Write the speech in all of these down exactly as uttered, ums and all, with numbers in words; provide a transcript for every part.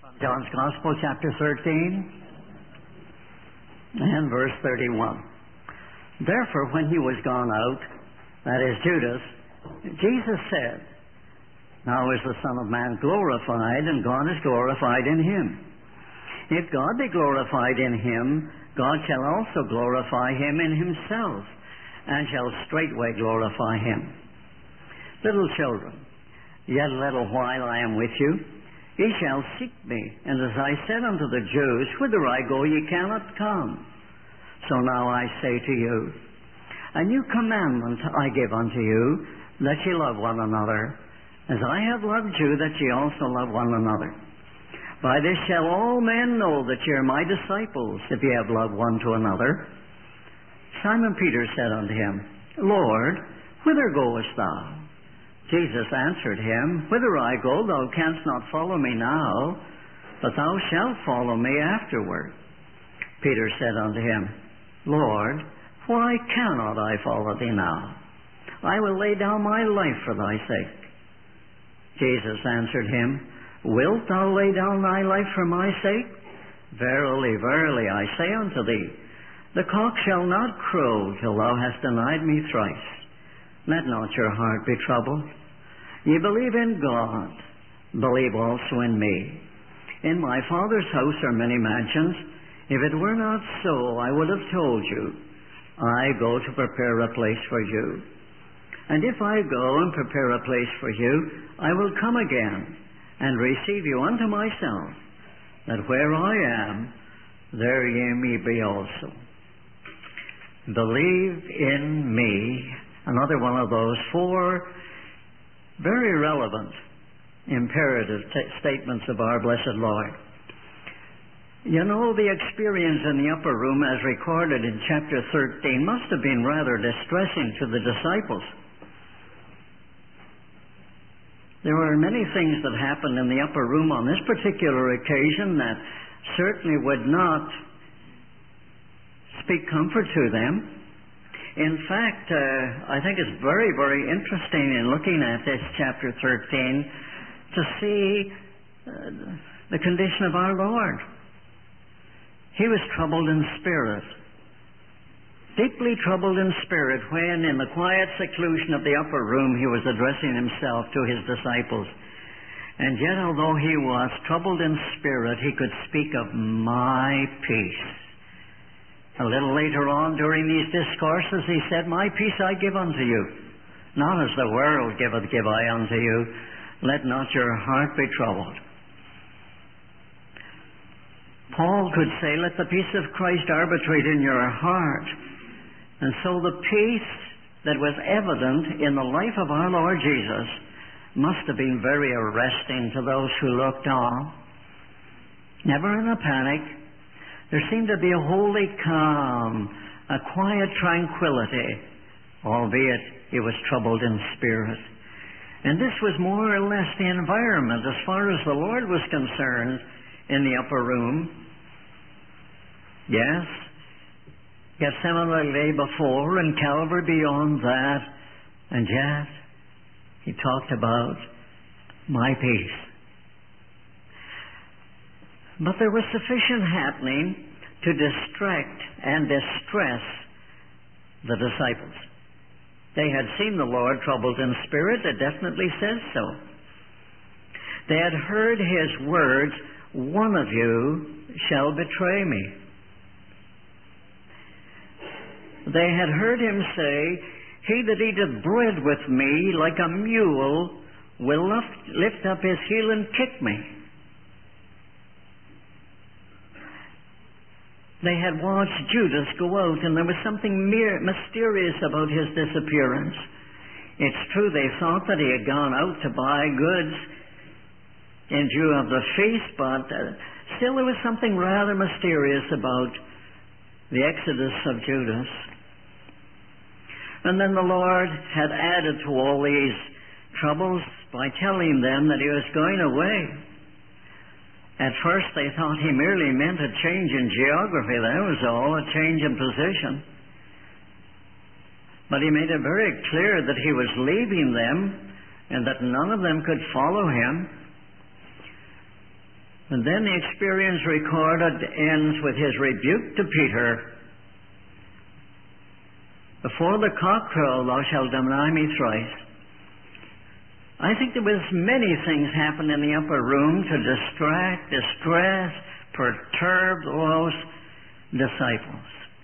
John's Gospel, chapter thirteen, and verse thirty-one. Therefore, when he was gone out, that is Judas, Jesus said, Now is the Son of Man glorified, and God is glorified in him. If God be glorified in him, God shall also glorify him in himself, and shall straightway glorify him. Little children, yet a little while I am with you. Ye shall seek me, and as I said unto the Jews, Whither I go ye cannot come. So now I say to you, A new commandment I give unto you, that ye love one another, as I have loved you, that ye also love one another. By this shall all men know that ye are my disciples, if ye have love one to another. Simon Peter said unto him, Lord, whither goest thou? Jesus answered him, Whither I go, thou canst not follow me now, but thou shalt follow me afterward. Peter said unto him, Lord, why cannot I follow thee now? I will lay down my life for thy sake. Jesus answered him, Wilt thou lay down thy life for my sake? Verily, verily, I say unto thee, the cock shall not crow till thou hast denied me thrice. Let not your heart be troubled. Ye believe in God, believe also in me. In my Father's house are many mansions. If it were not so, I would have told you. I go to prepare a place for you. And if I go and prepare a place for you, I will come again and receive you unto myself, that where I am, there ye may be also. Believe in me. Another one of those four very relevant imperative t- statements of our blessed Lord. You know, the experience in the upper room as recorded in chapter thirteen must have been rather distressing to the disciples. There were many things that happened in the upper room on this particular occasion that certainly would not speak comfort to them. In fact, uh, I think it's very, very interesting in looking at this chapter thirteen to see uh, the condition of our Lord. He was troubled in spirit, deeply troubled in spirit, when in the quiet seclusion of the upper room he was addressing himself to his disciples. And yet, although he was troubled in spirit, he could speak of my peace. A little later on during these discourses, he said, My peace I give unto you. Not as the world giveth, give I unto you. Let not your heart be troubled. Paul could say, Let the peace of Christ arbitrate in your heart. And so the peace that was evident in the life of our Lord Jesus must have been very arresting to those who looked on. Never in a panic. There seemed to be a holy calm, a quiet tranquility, albeit he was troubled in spirit. And this was more or less the environment as far as the Lord was concerned in the upper room. Yes, Gethsemane lay before and Calvary beyond that, and yet he talked about my peace. But there was sufficient happening to distract and distress the disciples. They had seen the Lord troubled in spirit. It definitely says so. They had heard his words, One of you shall betray me. They had heard him say, He that eateth bread with me like a mule will lift up his heel and kick me. They had watched Judas go out, and there was something mere, mysterious about his disappearance. It's true they thought that he had gone out to buy goods in view of the feast, but uh, still there was something rather mysterious about the exodus of Judas. And then the Lord had added to all these troubles by telling them that he was going away. At first they thought he merely meant a change in geography. That was all, a change in position. But he made it very clear that he was leaving them and that none of them could follow him. And then the experience recorded ends with his rebuke to Peter. Before the cock crow, thou shalt deny me thrice. I think there was many things happened in the upper room to distract, distress, perturb those disciples.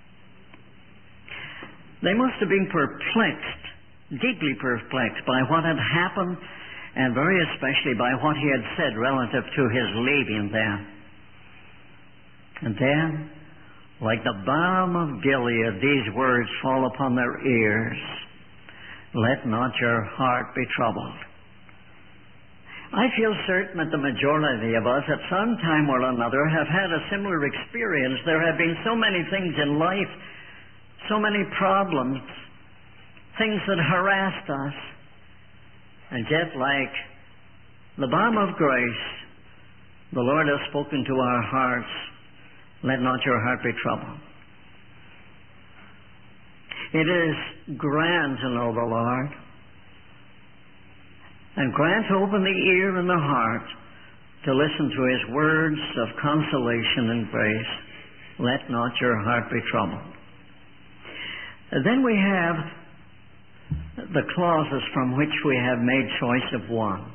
They must have been perplexed, deeply perplexed by what had happened, and very especially by what he had said relative to his leaving them. And then, like the balm of Gilead, these words fall upon their ears. Let not your heart be troubled. I feel certain that the majority of us at some time or another have had a similar experience. There have been so many things in life, so many problems, things that harassed us. And yet, like the balm of grace, the Lord has spoken to our hearts. Let not your heart be troubled. It is grand to know the Lord, and grant to open the ear and the heart to listen to His words of consolation and grace. Let not your heart be troubled. And then we have the clauses from which we have made choice of one.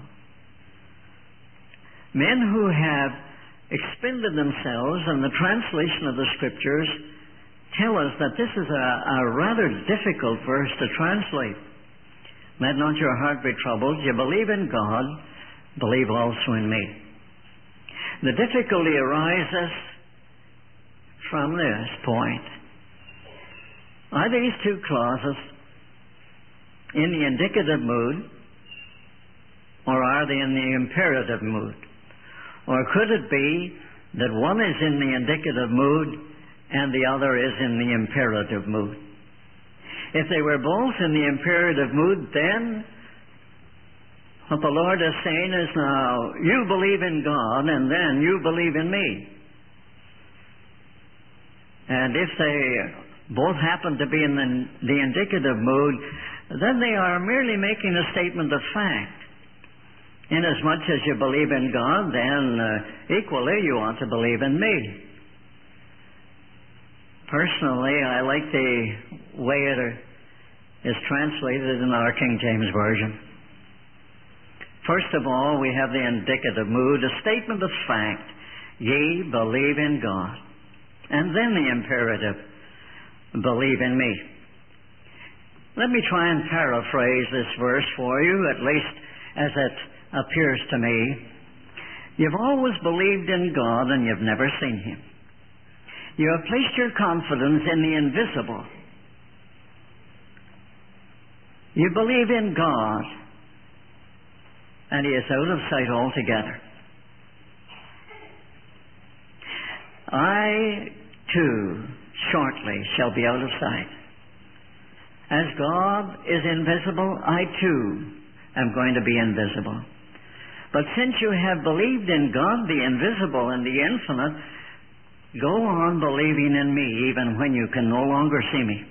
Men who have expended themselves in the translation of the Scriptures tell us that this is a, a rather difficult verse to translate. Let not your heart be troubled. You believe in God, believe also in me. The difficulty arises from this point. Are these two clauses in the indicative mood, or are they in the imperative mood? Or could it be that one is in the indicative mood and the other is in the imperative mood? If they were both in the imperative mood, then what the Lord is saying is, now, you believe in God, and then you believe in me. And if they both happen to be in the, the indicative mood, then they are merely making a statement of fact. Inasmuch as you believe in God, then uh, equally you ought to believe in me. Personally, I like the way it is translated in our King James Version. First of all, we have the indicative mood, a statement of fact. Ye believe in God. And then the imperative, believe in me. Let me try and paraphrase this verse for you, at least as it appears to me. You've always believed in God and you've never seen Him. You have placed your confidence in the invisible. You believe in God, and He is out of sight altogether. I, too, shortly shall be out of sight. As God is invisible, I, too, am going to be invisible. But since you have believed in God, the invisible and the infinite, go on believing in me even when you can no longer see me.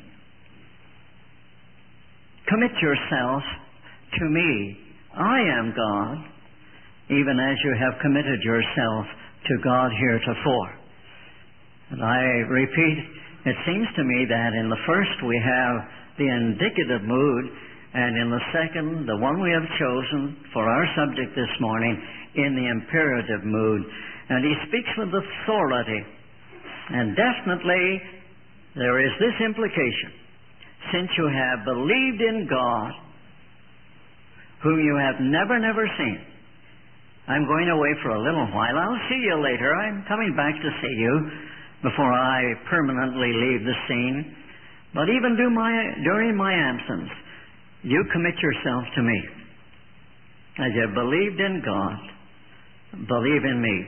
Commit yourself to me. I am God, even as you have committed yourself to God heretofore. And I repeat, it seems to me that in the first we have the indicative mood, and in the second, the one we have chosen for our subject this morning, in the imperative mood. And he speaks with authority. And definitely, there is this implication. Since you have believed in God, whom you have never, never seen, I'm going away for a little while. I'll see you later. I'm coming back to see you before I permanently leave the scene. But even do my, during my absence, you commit yourself to me. As you have believed in God, believe in me.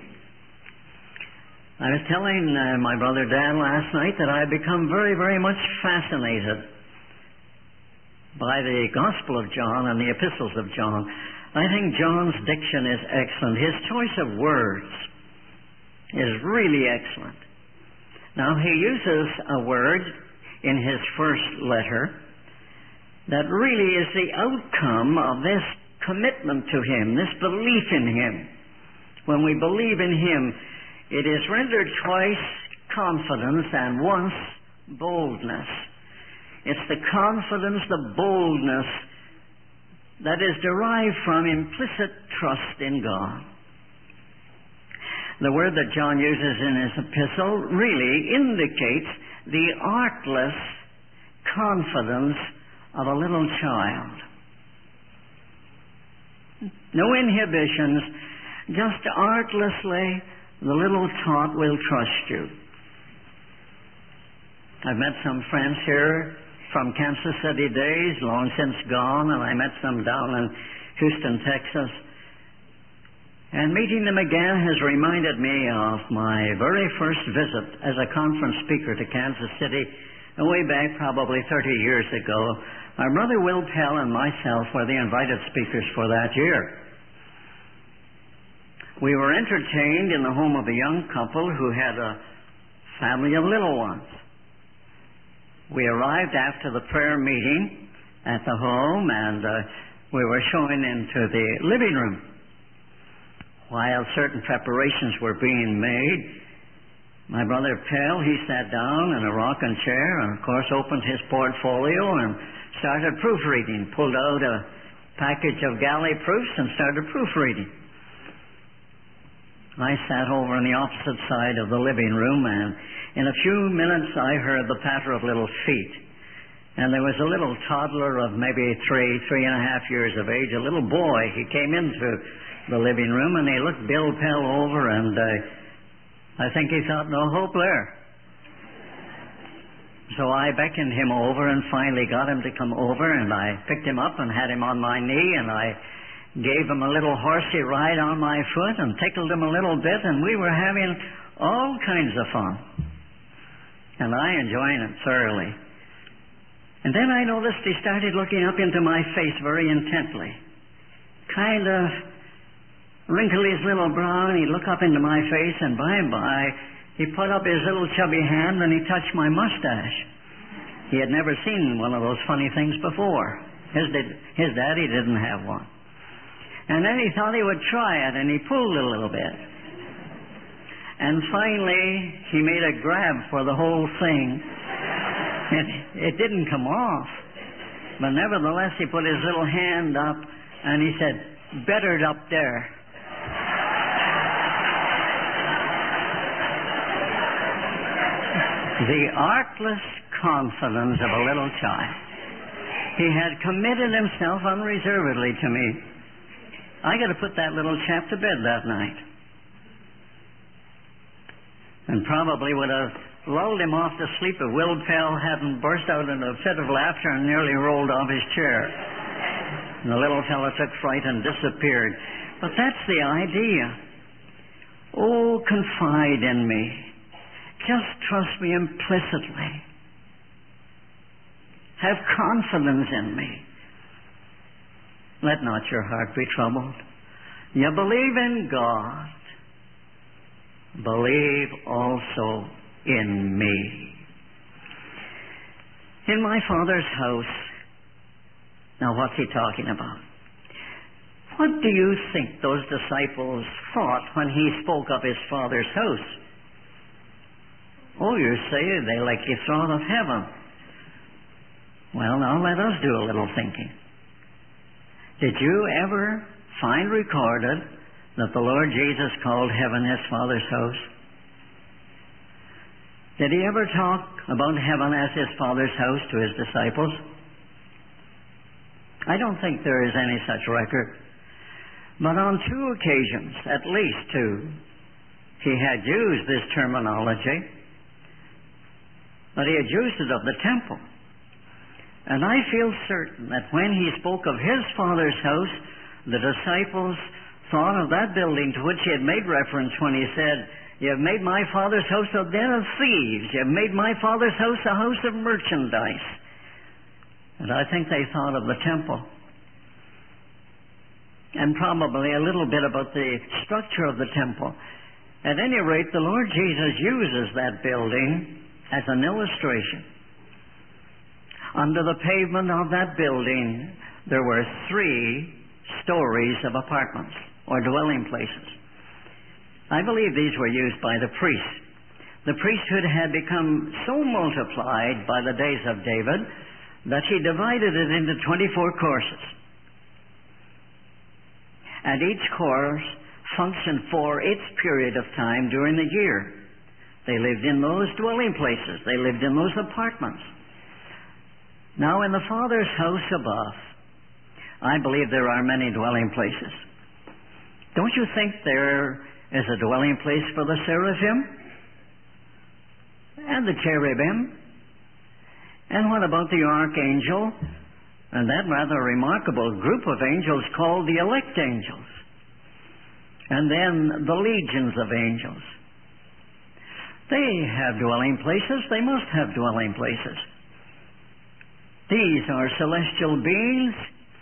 I was telling uh, my brother Dan last night that I have become very, very much fascinated by the Gospel of John and the Epistles of John. I think John's diction is excellent. His choice of words is really excellent. Now, he uses a word in his first letter that really is the outcome of this commitment to Him, this belief in Him. When we believe in Him, it is rendered twice confidence and once boldness. It's the confidence, the boldness that is derived from implicit trust in God. The word that John uses in his epistle really indicates the artless confidence of a little child. No inhibitions, just artlessly, the little tot will trust you. I've met some friends here from Kansas City days, long since gone, and I met some down in Houston, Texas. And meeting them again has reminded me of my very first visit as a conference speaker to Kansas City, and way back probably thirty years ago. Our brother Will Pell and myself were the invited speakers for that year. We were entertained in the home of a young couple who had a family of little ones. We arrived after the prayer meeting at the home, and uh, we were shown into the living room. While certain preparations were being made, my brother Pell, he sat down in a rocking chair and, of course, opened his portfolio and started proofreading, pulled out a package of galley proofs and started proofreading. I sat over on the opposite side of the living room, and in a few minutes I heard the patter of little feet. And there was a little toddler of maybe three, three and a half years of age, a little boy. He came into the living room and he looked Bill Pell over, and uh, I think he thought, no hope there. So I beckoned him over and finally got him to come over, and I picked him up and had him on my knee, and I gave him a little horsey ride on my foot and tickled him a little bit, and we were having all kinds of fun. And I enjoyed it thoroughly. And then I noticed he started looking up into my face very intently. Kind of wrinkle his little brow, and he'd look up into my face, and by and by he put up his little chubby hand and he touched my mustache. He had never seen one of those funny things before. His, did, his daddy didn't have one. And then he thought he would try it, and he pulled a little bit. And finally, he made a grab for the whole thing. It, it didn't come off. But nevertheless, he put his little hand up, and he said, "Better it up there." The artless confidence of a little child. He had committed himself unreservedly to me. I got to put that little chap to bed that night. And probably would have lulled him off to sleep if Will Pell hadn't burst out in a fit of laughter and nearly rolled off his chair. And the little fellow took fright and disappeared. But that's the idea. Oh, confide in me. Just trust me implicitly. Have confidence in me. Let not your heart be troubled. You believe in God. Believe also in me. In my Father's house. Now, what's he talking about? What do you think those disciples thought when he spoke of his Father's house? Oh, you say they likely thought of heaven. Well, now let us do a little thinking. Did you ever find recorded that the Lord Jesus called heaven his Father's house? Did he ever talk about heaven as his Father's house to his disciples? I don't think there is any such record. But on two occasions, at least two, he had used this terminology. But he had used it of the temple. And I feel certain that when he spoke of his Father's house, the disciples thought of that building to which he had made reference when he said, "You have made my Father's house a den of thieves. You have made my Father's house a house of merchandise." And I think they thought of the temple. And probably a little bit about the structure of the temple. At any rate, the Lord Jesus uses that building as an illustration. Under the pavement of that building, there were three stories of apartments or dwelling places. I believe these were used by the priests. The priesthood had become so multiplied by the days of David that he divided it into twenty-four courses. And each course functioned for its period of time during the year. They lived in those dwelling places. They lived in those apartments. Now, in the Father's house above, I believe there are many dwelling places. Don't you think there is a dwelling place for the seraphim? And the cherubim? And what about the archangel? And that rather remarkable group of angels called the elect angels. And then the legions of angels. They have dwelling places. They must have dwelling places. These are celestial beings.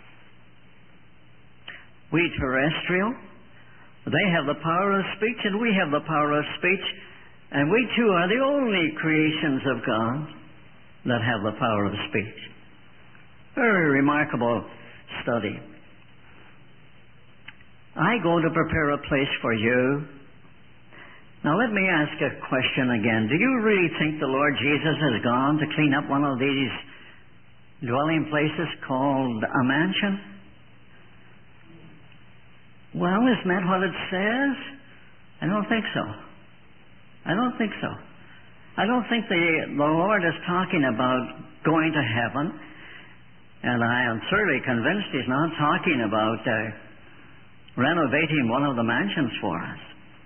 We terrestrial. They have the power of speech and we have the power of speech. And we too are the only creations of God that have the power of speech. Very remarkable study. I go to prepare a place for you. Now let me ask a question again. Do you really think the Lord Jesus has gone to clean up one of these dwelling places called a mansion? Well, isn't that what it says? I don't think so. I don't think so. I don't think the, the Lord is talking about going to heaven, and I am certainly convinced He's not talking about uh, renovating one of the mansions for us.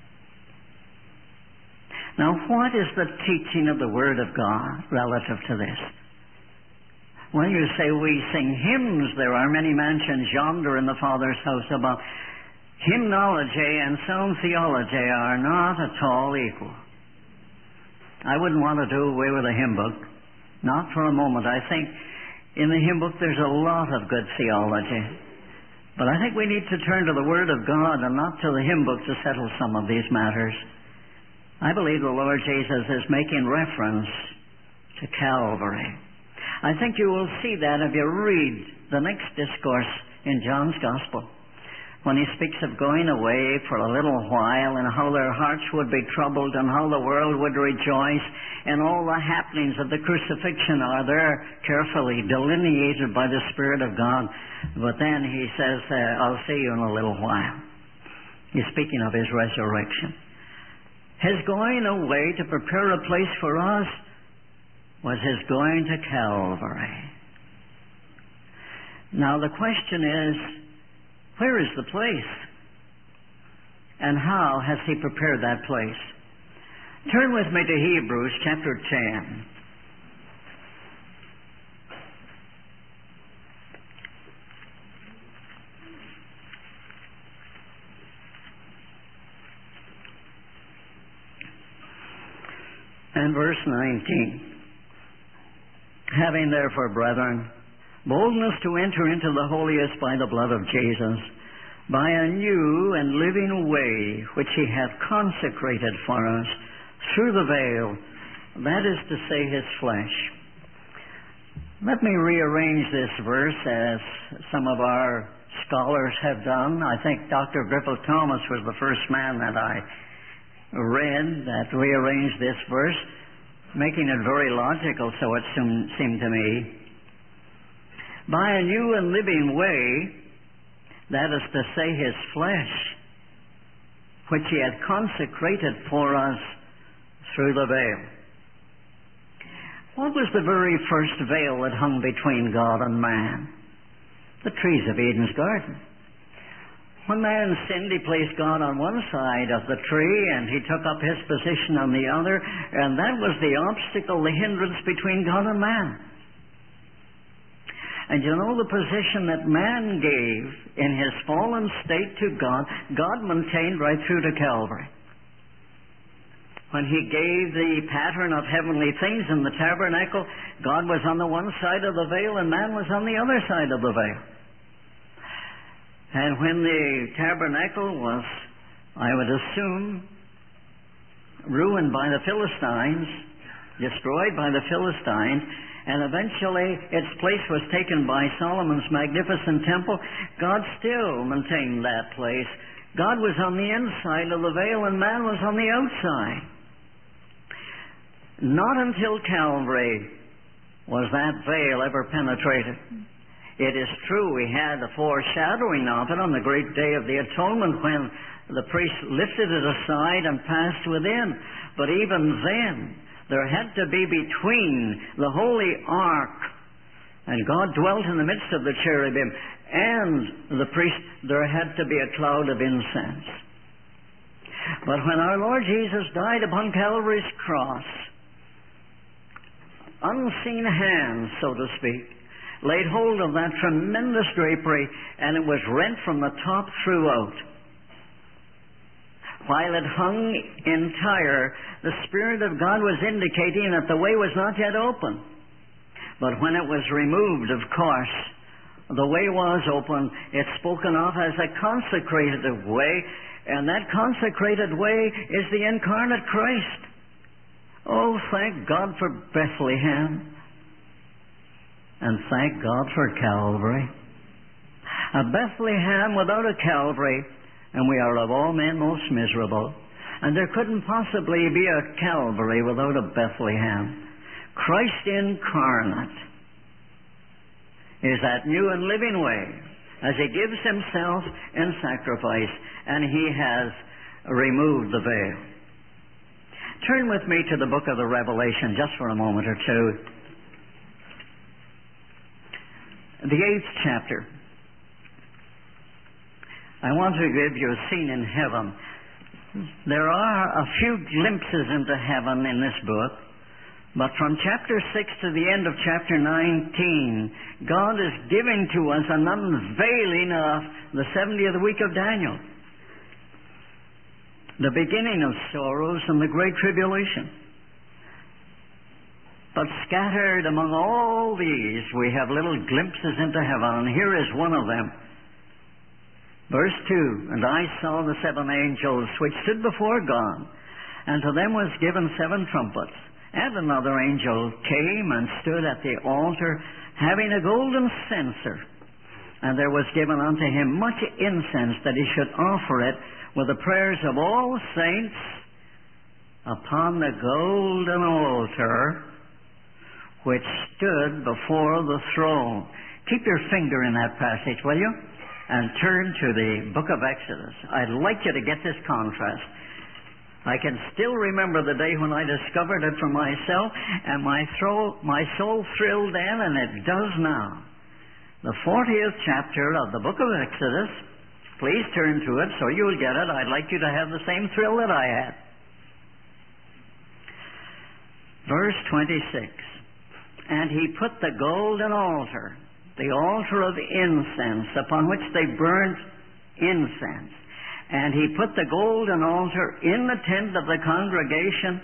Now, what is the teaching of the Word of God relative to this? When you say we sing hymns, there are many mansions yonder in the Father's house above. Hymnology and sound theology are not at all equal. I wouldn't want to do away with a hymn book. Not for a moment. I think in the hymn book there's a lot of good theology. But I think we need to turn to the Word of God and not to the hymn book to settle some of these matters. I believe the Lord Jesus is making reference to Calvary. I think you will see that if you read the next discourse in John's Gospel, when he speaks of going away for a little while and how their hearts would be troubled and how the world would rejoice, and all the happenings of the crucifixion are there carefully delineated by the Spirit of God. But then he says, uh, I'll see you in a little while. He's speaking of his resurrection. His going away to prepare a place for us was his going to Calvary. Now the question is, where is the place? And how has he prepared that place? Turn with me to Hebrews chapter ten. And verse nineteen. Having therefore, brethren, boldness to enter into the holiest by the blood of Jesus, by a new and living way which he hath consecrated for us through the veil, that is to say, his flesh. Let me rearrange this verse as some of our scholars have done. I think Doctor Griffith Thomas was the first man that I read that rearranged this verse, making it very logical, so it seemed to me. By a new and living way, that is to say, his flesh, which he had consecrated for us through the veil. What was the very first veil that hung between God and man? The trees of Eden's garden. When man sinned, he placed God on one side of the tree and he took up his position on the other, and that was the obstacle, the hindrance between God and man. And you know, the position that man gave in his fallen state to God, God maintained right through to Calvary. When he gave the pattern of heavenly things in the tabernacle, God was on the one side of the veil and man was on the other side of the veil. And when the tabernacle was, I would assume, ruined by the Philistines, destroyed by the Philistines, and eventually its place was taken by Solomon's magnificent temple, God still maintained that place God was on the inside of the veil and man was on the outside. Not until Calvary was that veil ever penetrated. It is true we had a foreshadowing of it on the great day of the atonement when the priest lifted it aside and passed within. But even then, there had to be between the holy ark, and God dwelt in the midst of the cherubim, and the priest, there had to be a cloud of incense. But when our Lord Jesus died upon Calvary's cross, unseen hands, so to speak, laid hold of that tremendous drapery, and it was rent from the top throughout. While it hung entire, the Spirit of God was indicating that the way was not yet open. But when it was removed, of course, the way was open. It's spoken of as a consecrated way, and that consecrated way is the incarnate Christ. Oh, thank God for Bethlehem. And thank God for Calvary. A Bethlehem without a Calvary, and we are of all men most miserable. And there couldn't possibly be a Calvary without a Bethlehem. Christ incarnate is that new and living way as He gives Himself in sacrifice, and He has removed the veil. Turn with me to the book of the Revelation just for a moment or two. The eighth chapter. I want to give you a scene in heaven. There are a few glimpses into heaven in this book, but from chapter six to the end of chapter nineteen, God is giving to us an unveiling of the seventieth week of Daniel, the beginning of sorrows and the great tribulation. But scattered among all these, we have little glimpses into heaven, and here is one of them. Verse two, and I saw the seven angels which stood before God, and to them was given seven trumpets. And another angel came and stood at the altar, having a golden censer. And there was given unto him much incense, that he should offer it with the prayers of all saints upon the golden altar which stood before the throne. Keep your finger in that passage, will you? And turn to the book of Exodus. I'd like you to get this contrast. I can still remember the day when I discovered it for myself, and my, throw, my soul thrilled then, and it does now. The fortieth chapter of the book of Exodus. Please turn to it so you'll get it. I'd like you to have the same thrill that I had. Verse twenty-six. And he put the golden altar, the altar of incense, upon which they burnt incense. And he put the golden altar in the tent of the congregation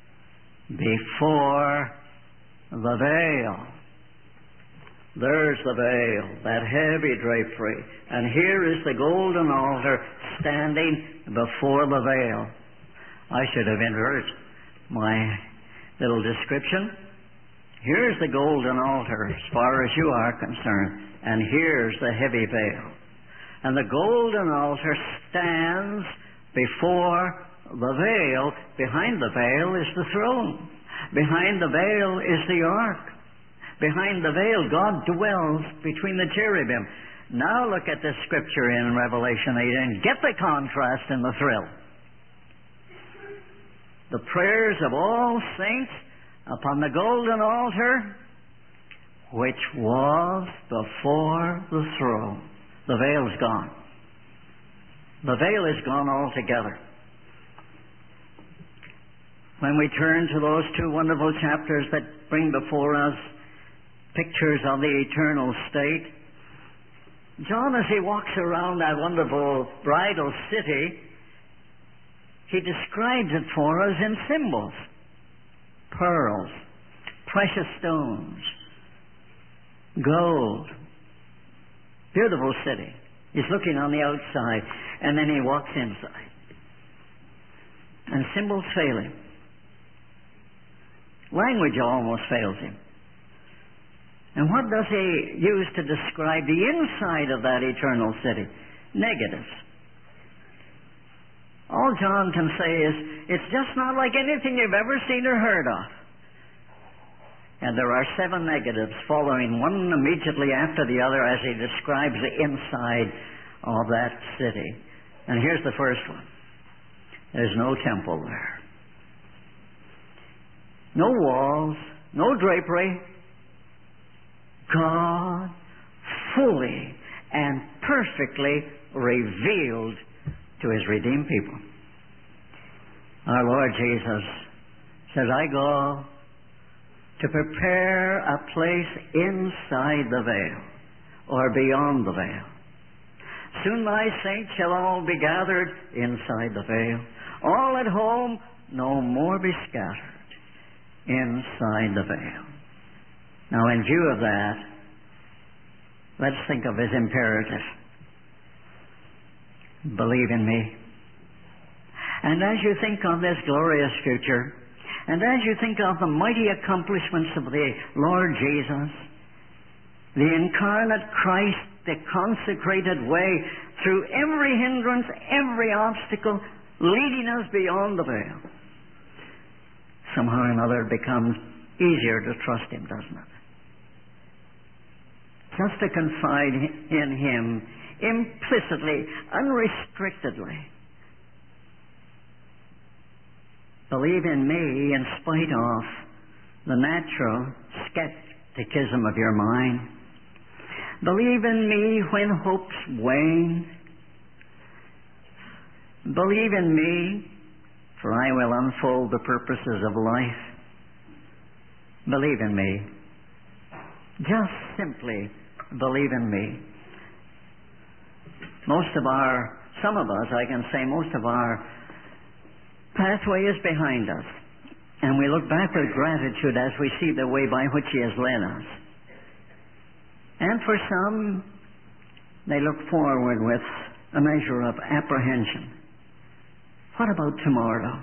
before the veil. There's the veil, that heavy drapery. And here is the golden altar standing before the veil. I should have entered my little description. Here's the golden altar as far as you are concerned, and here's the heavy veil. And the golden altar stands before the veil. Behind the veil is the throne. Behind the veil is the ark. Behind the veil, God dwells between the cherubim. Now look at this scripture in Revelation eight and get the contrast and the thrill. The prayers of all saints upon the golden altar, which was before the throne. The veil is gone. The veil is gone altogether. When we turn to those two wonderful chapters that bring before us pictures of the eternal state, John, as he walks around that wonderful bridal city, he describes it for us in symbols. Pearls, precious stones, gold. Beautiful city. He's looking on the outside, and then he walks inside. And symbols fail him. Language almost fails him. And what does he use to describe the inside of that eternal city? Negatives. all John can say is, it's just not like anything you've ever seen or heard of. And there are seven negatives following one immediately after the other as he describes the inside of that city. And here's the first one. There's no temple there. No walls, no drapery. God fully and perfectly revealed to His redeemed people. Our Lord Jesus says, I go to prepare a place inside the veil, or beyond the veil. Soon my saints shall all be gathered inside the veil, all at home, no more be scattered inside the veil. Now, in view of that, let's think of His imperative. Believe in me. And as you think of this glorious future, and as you think of the mighty accomplishments of the Lord Jesus, the incarnate Christ, the consecrated way through every hindrance, every obstacle, leading us beyond the veil, somehow or another it becomes easier to trust Him, doesn't it? Just to confide in Him implicitly, unrestrictedly. Believe in me in spite of the natural skepticism of your mind. Believe in me when hopes wane. Believe in me, for I will unfold the purposes of life. Believe in me. Just simply believe in me. Most of our, some of us, I can say, most of our pathway is behind us. And we look back with gratitude as we see the way by which He has led us. And for some, they look forward with a measure of apprehension. What about tomorrow?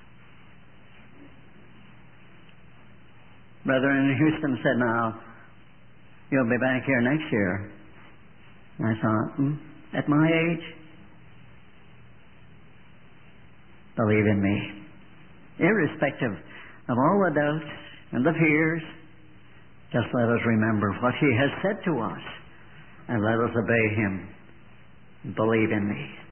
Brother in Houston said, now, you'll be back here next year. And I thought, hmm, at my age? Believe in me. Irrespective of all the doubts and the fears, just let us remember what He has said to us, and let us obey Him. Believe in me.